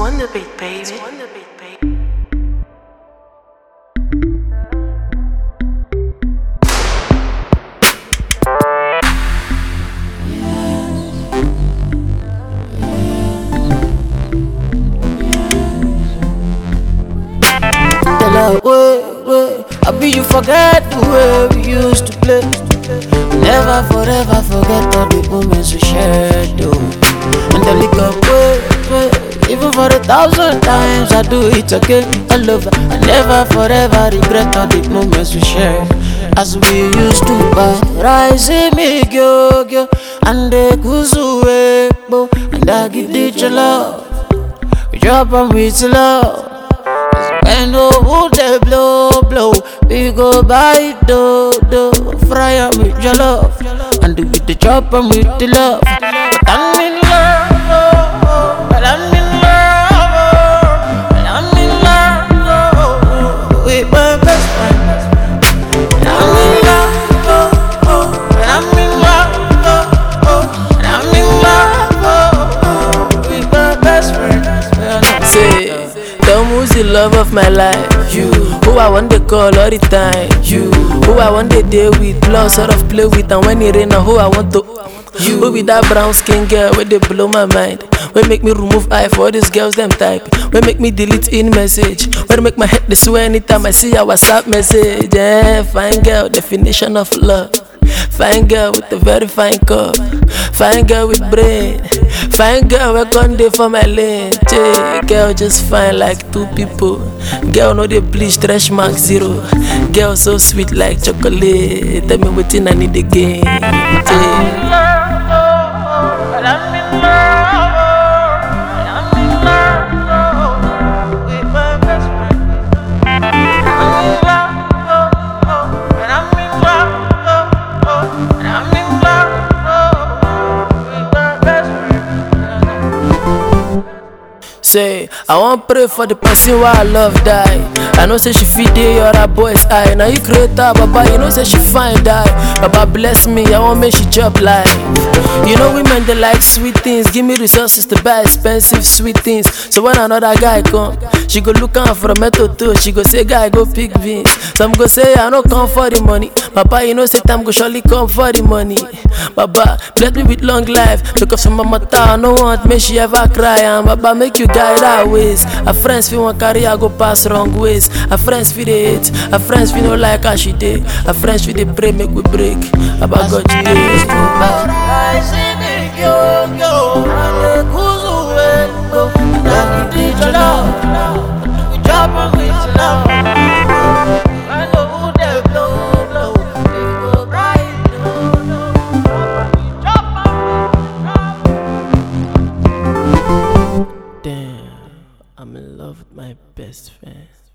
Wonder Beat, baby. It's Wonder Beat, baby. Tell her, wait, I be you forget the way we used to play. Never forever forget all the moments we shared, though. And the liquor, wait, even for 1,000 times I do it again. I love her. I never forever regret all the moments we shared. As we used to rise me yo, and the kuzu and I give it your love. We drop and with love. And wood they blow, we go buy do, fry am with your love, and do with the chop and with the love. I'm in love, I'm in love, I'm in love with my best friend. I'm in love, I'm in love, I'm in love with my best friend. Say, tell me who's the love of my life? You. Who I want to call all the time? You. Who I want to deal with, plus sort of play with, and when it rain, who I want to. You. Who be that brown skin girl where they blow my mind? Where make me remove eye for all these girls them type? Where make me delete in message? Where make my head they swear anytime I see a WhatsApp message? Yeah, fine girl, definition of love. Fine girl with a very fine cup. Fine girl with brain. Fine girl we gone there for my lane. Girl just fine like two people. Girl no they bleach, stretch mark zero. Girl so sweet like chocolate. Tell me what I need again. I'm in love, I'm in love with my best friend. I'm in love, I'm in love, I'm in love with my best friend. Say, I want pray for the person who I love die. I know say she feed the other boy's eye. Now you create her, Baba, you know say she fine die. Baba bless me, I want make she job life. You know women they like sweet things. Give me resources to buy expensive sweet things. So when another guy come, she go look out for a metal too. She go say, guy go pick beans. Some go say I no come for the money. Baba, you know say time go surely come for the money. Baba bless me with long life. Because from my mother I no want make she ever cry. And Baba make you guide her ways. Her friends feel one carry I go pass wrong ways. Her friends feel they hate. Her friends feel no like how she did. Her friends feel they pray make we break. Baba God you dey. Damn, I'm in love with my best friend.